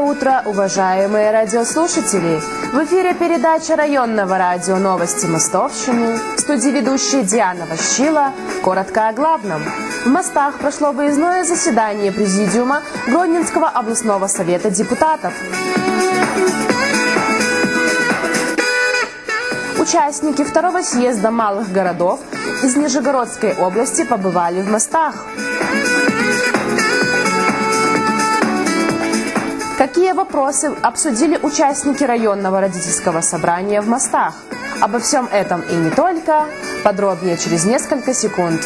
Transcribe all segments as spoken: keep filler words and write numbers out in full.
утро, уважаемые радиослушатели! В эфире передача районного радио «Новости Мостовщины». В студии ведущая Диана Ващила. Коротко о главном. В Мостах прошло выездное заседание Президиума Гродненского областного совета депутатов. Участники второго съезда малых городов из Нижегородской области побывали в Мостах. Какие вопросы обсудили участники районного родительского собрания в Мостах? Обо всем этом и не только. Подробнее через несколько секунд.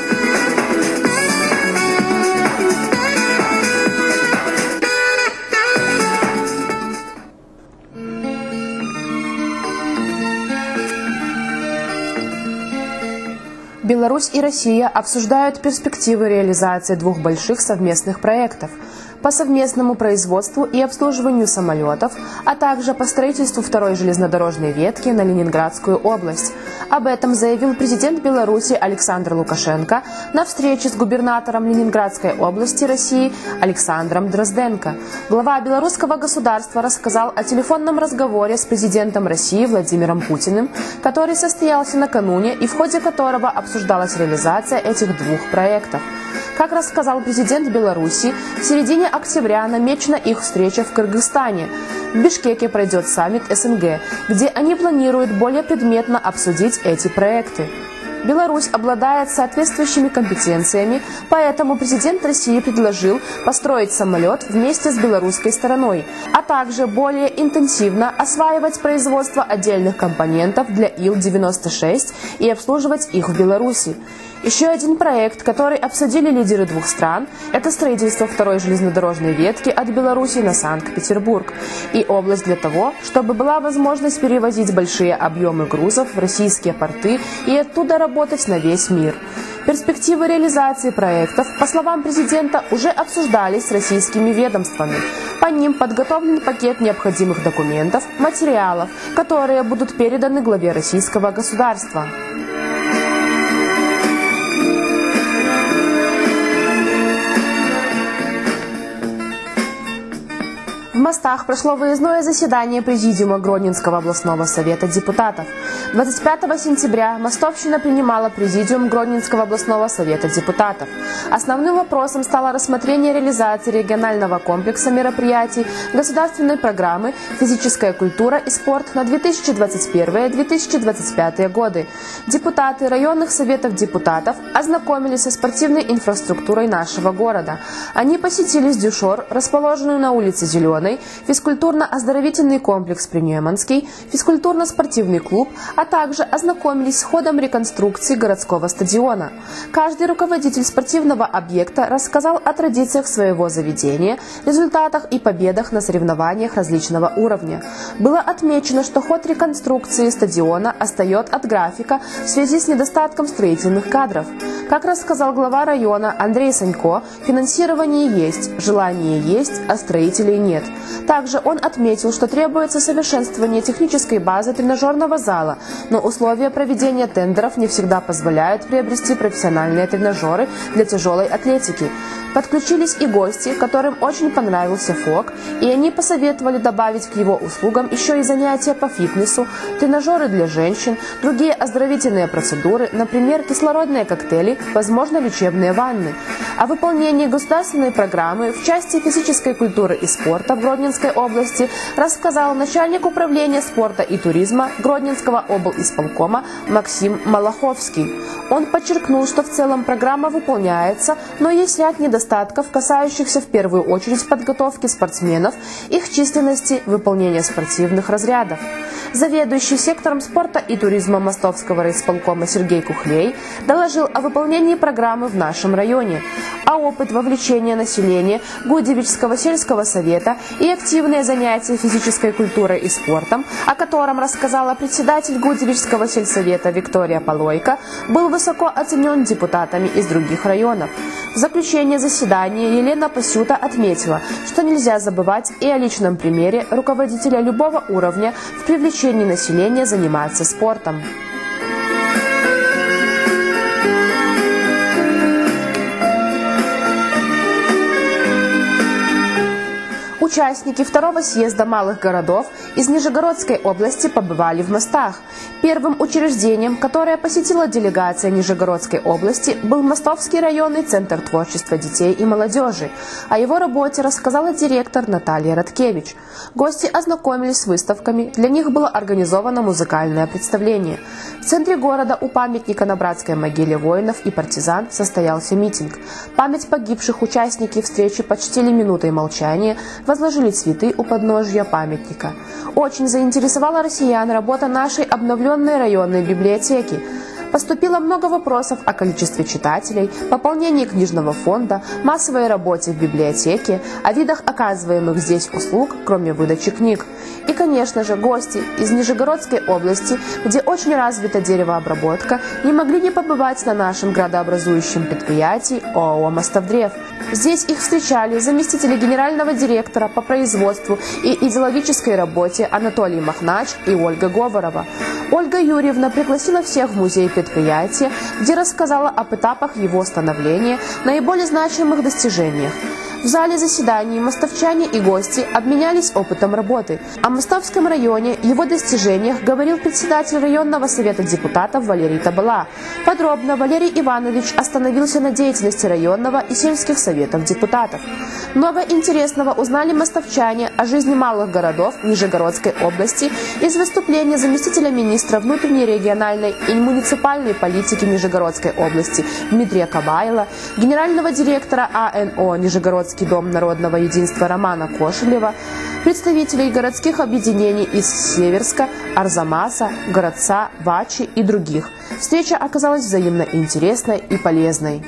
Беларусь и Россия обсуждают перспективы реализации двух больших совместных проектов по совместному производству и обслуживанию самолетов, а также по строительству второй железнодорожной ветки на Ленинградскую область. Об этом заявил президент Беларуси Александр Лукашенко на встрече с губернатором Ленинградской области России Александром Дрозденко. Глава белорусского государства рассказал о телефонном разговоре с президентом России Владимиром Путиным, который состоялся накануне и в ходе которого обсуждалась реализация этих двух проектов. Как рассказал президент Беларуси, в середине октября намечена их встреча в Кыргызстане. В Бишкеке пройдет саммит СНГ, где они планируют более предметно обсудить эти проекты. Беларусь обладает соответствующими компетенциями, поэтому президент России предложил построить самолет вместе с белорусской стороной, а также более интенсивно осваивать производство отдельных компонентов для Ил девяносто шесть и обслуживать их в Беларуси. Еще один проект, который обсудили лидеры двух стран, это строительство второй железнодорожной ветки от Беларуси на Санкт-Петербург и область для того, чтобы была возможность перевозить большие объемы грузов в российские порты и оттуда работать на весь мир. Перспективы реализации проектов, по словам президента, уже обсуждались с российскими ведомствами. По ним подготовлен пакет необходимых документов, материалов, которые будут переданы главе российского государства. В Мостах прошло выездное заседание Президиума Гродненского областного совета депутатов. двадцать пятого сентября Мостовщина принимала Президиум Гродненского областного совета депутатов. Основным вопросом стало рассмотрение реализации регионального комплекса мероприятий государственной программы «Физическая культура и спорт» на две тысячи двадцать первый — две тысячи двадцать пятый годы. Депутаты районных советов депутатов ознакомились со спортивной инфраструктурой нашего города. Они посетили Сдюшор, расположенную на улице Зеленой, физкультурно-оздоровительный комплекс Принеманский, физкультурно-спортивный клуб, а также ознакомились с ходом реконструкции городского стадиона. Каждый руководитель спортивного объекта рассказал о традициях своего заведения, результатах и победах на соревнованиях различного уровня. Было отмечено, что ход реконструкции стадиона отстает от графика в связи с недостатком строительных кадров. Как рассказал глава района Андрей Санько, финансирование есть, желание есть, а строителей нет. Также он отметил, что требуется совершенствование технической базы тренажерного зала, но условия проведения тендеров не всегда позволяют приобрести профессиональные тренажеры для тяжелой атлетики. Подключились и гости, которым очень понравился ФОК, и они посоветовали добавить к его услугам еще и занятия по фитнесу, тренажеры для женщин, другие оздоровительные процедуры, например, кислородные коктейли, возможно, лечебные ванны. О выполнении государственной программы в части физической культуры и спорта в Гродненской области рассказал начальник управления спорта и туризма Гродненского облисполкома Максим Малаховский. Он подчеркнул, что в целом программа выполняется, но есть ряд недостатков, касающихся в первую очередь подготовки спортсменов, их численности, выполнения спортивных разрядов. Заведующий сектором спорта и туризма Мостовского райисполкома Сергей Кухлей доложил о выполнении программы в нашем районе, а опыт вовлечения населения Гудевичского сельского совета и активные занятия физической культурой и спортом, о котором рассказала председатель Гудевичского сельсовета Виктория Полойко, был высоко оценен депутатами из других районов. В заключение заседания Елена Пасюта отметила, что нельзя забывать и о личном примере руководителя любого уровня в привлечении населения заниматься спортом. Участники второго съезда малых городов из Нижегородской области побывали в Мостах. Первым учреждением, которое посетила делегация Нижегородской области, был Мостовский районный центр творчества детей и молодежи. О его работе рассказала директор Наталья Радкевич. Гости ознакомились с выставками, для них было организовано музыкальное представление. В центре города у памятника на братской могиле воинов и партизан состоялся митинг. Память погибших участники встречи почтили минутой молчания, возложили цветы у подножья памятника. Очень заинтересовала россиян работа нашей обновленной районной библиотеки. Поступило много вопросов о количестве читателей, пополнении книжного фонда, массовой работе в библиотеке, о видах оказываемых здесь услуг, кроме выдачи книг. И, конечно же, гости из Нижегородской области, где очень развита деревообработка, не могли не побывать на нашем градообразующем предприятии ОАО «Мостовдрев». Здесь их встречали заместители генерального директора по производству и идеологической работе Анатолий Махнач и Ольга Говорова. Ольга Юрьевна пригласила всех в музей предприятия, где рассказала об этапах его становления, наиболее значимых достижениях. В зале заседаний мостовчане и гости обменялись опытом работы. О Мостовском районе, его достижениях говорил председатель районного совета депутатов Валерий Табала. Подробно Валерий Иванович остановился на деятельности районного и сельских советов депутатов. Много интересного узнали мостовчане о жизни малых городов Нижегородской области из выступления заместителя министра внутренней региональной и муниципальной политики Нижегородской области Дмитрия Кабайла, генерального директора А Н О «Нижегородский дом народного единства» Романа Кошелева, представителей городских объединений из Северска, Арзамаса, Городца, Вачи и других. Встреча оказалась взаимно интересной и полезной.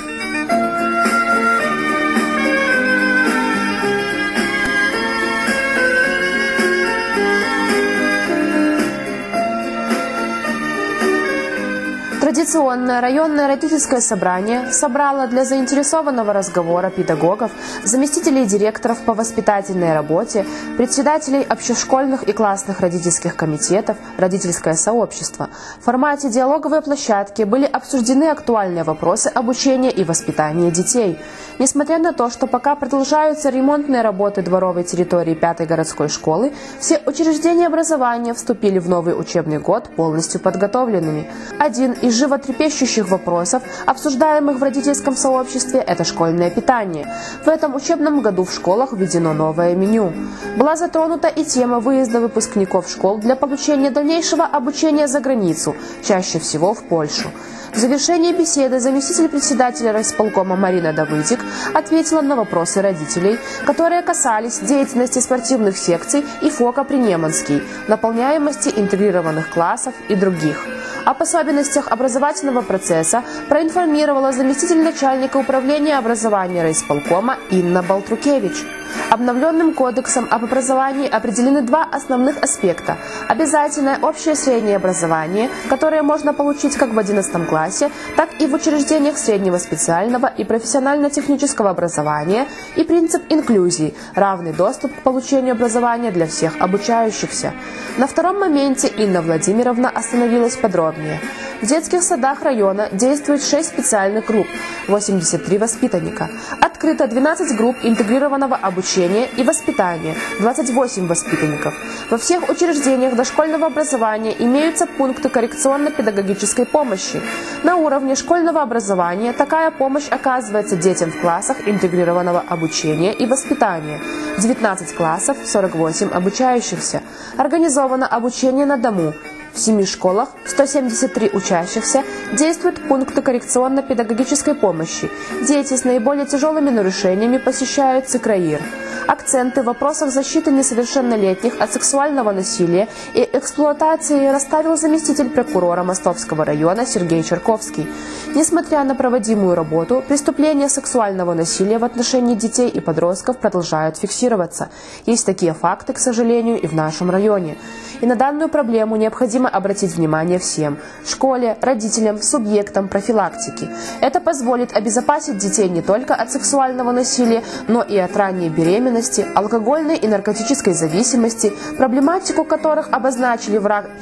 Традиционное районное родительское собрание собрало для заинтересованного разговора педагогов, заместителей директоров по воспитательной работе, председателей общешкольных и классных родительских комитетов, родительское сообщество. В формате диалоговой площадки были обсуждены актуальные вопросы обучения и воспитания детей. Несмотря на то, что пока продолжаются ремонтные работы дворовой территории пятой городской школы, все учреждения образования вступили в новый учебный год полностью подготовленными. Один из животрепещущих вопросов, обсуждаемых в родительском сообществе, это школьное питание. В этом учебном году в школах введено новое меню. Была затронута и тема выезда выпускников школ для получения дальнейшего обучения за границу, чаще всего в Польшу. В завершении беседы заместитель председателя райисполкома Марина Давыдик ответила на вопросы родителей, которые касались деятельности спортивных секций и ФОКа Принеманский, наполняемости интегрированных классов и других. Об особенностях образовательного процесса проинформировала заместитель начальника управления образования райисполкома Инна Балтрукевич. Обновленным кодексом об образовании определены два основных аспекта – обязательное общее среднее образование, которое можно получить как в одиннадцатом классе, так и в учреждениях среднего специального и профессионально-технического образования, и принцип инклюзии – равный доступ к получению образования для всех обучающихся. На втором моменте Инна Владимировна остановилась подробнее. В детских садах района действует шесть специальных групп, восемьдесят три воспитанника. Открыто двенадцать групп интегрированного обучения и воспитания, двадцать восемь воспитанников. Во всех учреждениях дошкольного образования имеются пункты коррекционно-педагогической помощи. На уровне школьного образования такая помощь оказывается детям в классах интегрированного обучения и воспитания. девятнадцать классов, сорок восемь обучающихся. Организовано обучение на дому. В семи школах, сто семьдесят три учащихся, действуют пункты коррекционно-педагогической помощи. Дети с наиболее тяжелыми нарушениями посещают ЦКРАИР. Акценты в вопросах защиты несовершеннолетних от сексуального насилия и эксплуатации расставил заместитель прокурора Мостовского района Сергей Черковский. Несмотря на проводимую работу, преступления сексуального насилия в отношении детей и подростков продолжают фиксироваться. Есть такие факты, к сожалению, и в нашем районе. И на данную проблему необходимо обратить внимание всем – школе, родителям, субъектам профилактики. Это позволит обезопасить детей не только от сексуального насилия, но и от ранней беременности, алкогольной и наркотической зависимости, проблематику которых обозначили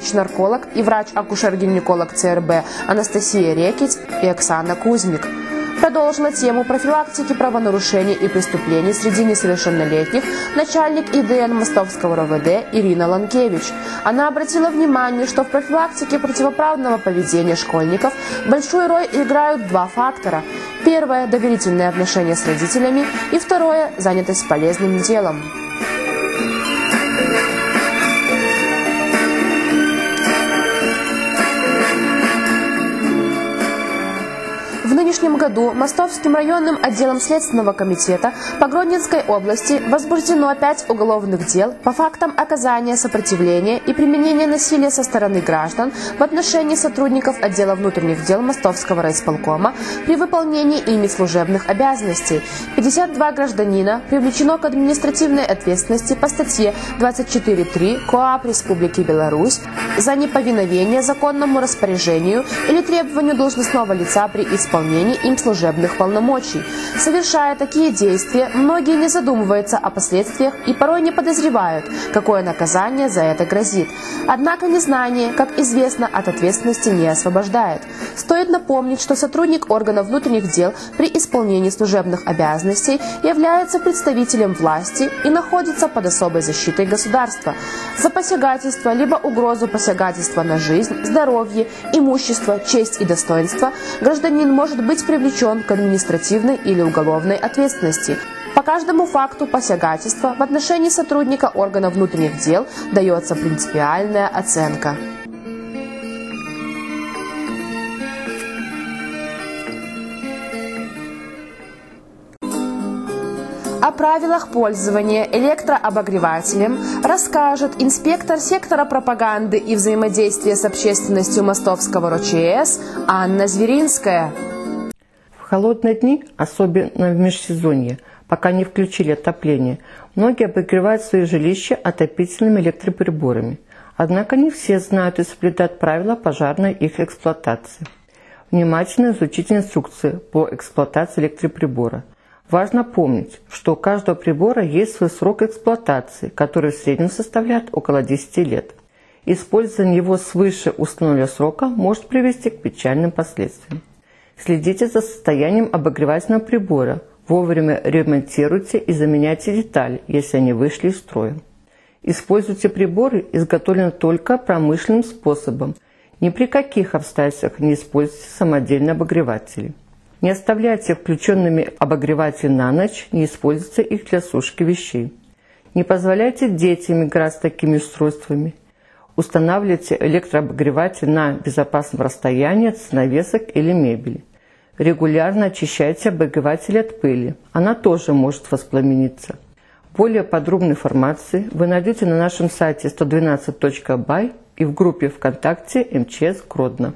врач-нарколог и врач-акушер-гинеколог Цэ Эр Бэ Анастасия Рекить и Оксана Кузьмик. продолжила тему профилактики правонарушений и преступлений среди несовершеннолетних начальник И Д Н Мостовского Р В Д Ирина Ланкевич. Она обратила внимание, что в профилактике противоправного поведения школьников большую роль играют два фактора. Первое – доверительные отношения с родителями, и второе – занятость полезным делом. В нынешнем году Мостовским районным отделом Следственного комитета по Гродненской области возбуждено пять уголовных дел по фактам оказания сопротивления и применения насилия со стороны граждан в отношении сотрудников отдела внутренних дел Мостовского райисполкома при выполнении ими служебных обязанностей. пятьдесят два гражданина привлечено к административной ответственности по статье двадцать четыре три КоАП Республики Беларусь за неповиновение законному распоряжению или требованию должностного лица при исполнении им служебных полномочий. Совершая такие действия, многие не задумываются о последствиях и порой не подозревают, какое наказание за это грозит. Однако незнание, как известно, от ответственности не освобождает. Стоит напомнить, что сотрудник органов внутренних дел при исполнении служебных обязанностей является представителем власти и находится под особой защитой государства. За посягательство либо угрозу посягательства на жизнь, здоровье, имущество, честь и достоинство гражданин может быть привлечен к административной или уголовной ответственности. По каждому факту посягательства в отношении сотрудника органов внутренних дел дается принципиальная оценка. О правилах пользования электрообогревателем расскажет инспектор сектора пропаганды и взаимодействия с общественностью Мостовского Р О Ч С Анна Зверинская. В холодные дни, особенно в межсезонье, пока не включили отопление, многие обогревают свои жилища отопительными электроприборами. Однако не все знают и соблюдают правила пожарной их эксплуатации. Внимательно изучите инструкции по эксплуатации электроприбора. Важно помнить, что у каждого прибора есть свой срок эксплуатации, который в среднем составляет около десяти лет. Использование его свыше установленного срока может привести к печальным последствиям. Следите за состоянием обогревательного прибора, вовремя ремонтируйте и заменяйте детали, если они вышли из строя. Используйте приборы, изготовленные только промышленным способом. Ни при каких обстоятельствах не используйте самодельные обогреватели. Не оставляйте включенными обогреватели на ночь, не используйте их для сушки вещей. Не позволяйте детям играть с такими устройствами. Устанавливайте электрообогреватель на безопасном расстоянии от занавесок или мебели. Регулярно очищайте обогреватель от пыли. Она тоже может воспламениться. Более подробной информации вы найдете на нашем сайте сто двенадцать точка бай и в группе ВКонтакте М Ч С Гродно.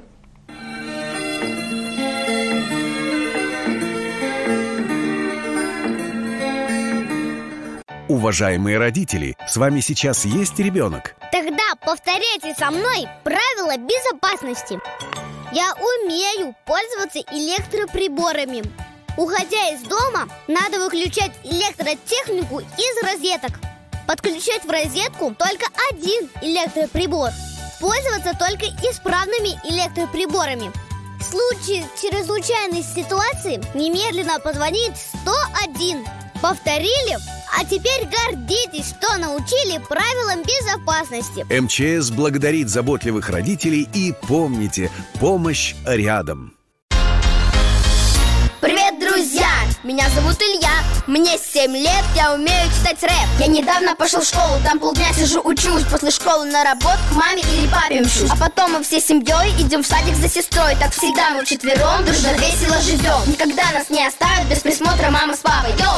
Уважаемые родители, с вами сейчас есть ребенок? Тогда повторяйте со мной правила безопасности. Я умею пользоваться электроприборами. Уходя из дома, надо выключать электротехнику из розеток. Подключать в розетку только один электроприбор. Пользоваться только исправными электроприборами. В случае чрезвычайной ситуации немедленно позвонить сто один. Повторили? А теперь гордитесь, что научили правилам безопасности. М Ч С благодарит заботливых родителей и помните, помощь рядом. Привет, друзья! Меня зовут Илья. Мне семь лет, я умею читать рэп. Я недавно пошел в школу, там полдня сижу, учусь. После школы на работу к маме или папе мчусь. А потом мы все семьей идем в садик за сестрой. Так всегда мы вчетвером дружно весело живем. Никогда нас не оставят без присмотра мама с папой. Йоу!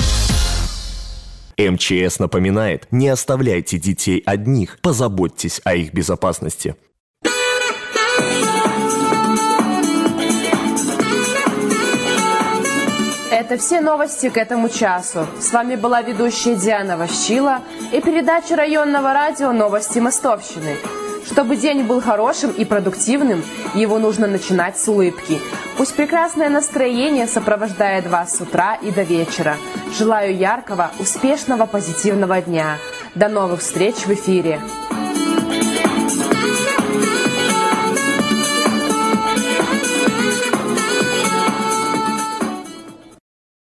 М Ч С напоминает: не оставляйте детей одних, позаботьтесь о их безопасности. Это все новости к этому часу. С вами была ведущая Диана Ващила и передача районного радио «Новости Мостовщины». Чтобы день был хорошим и продуктивным, его нужно начинать с улыбки. Пусть прекрасное настроение сопровождает вас с утра и до вечера. Желаю яркого, успешного, позитивного дня. До новых встреч в эфире!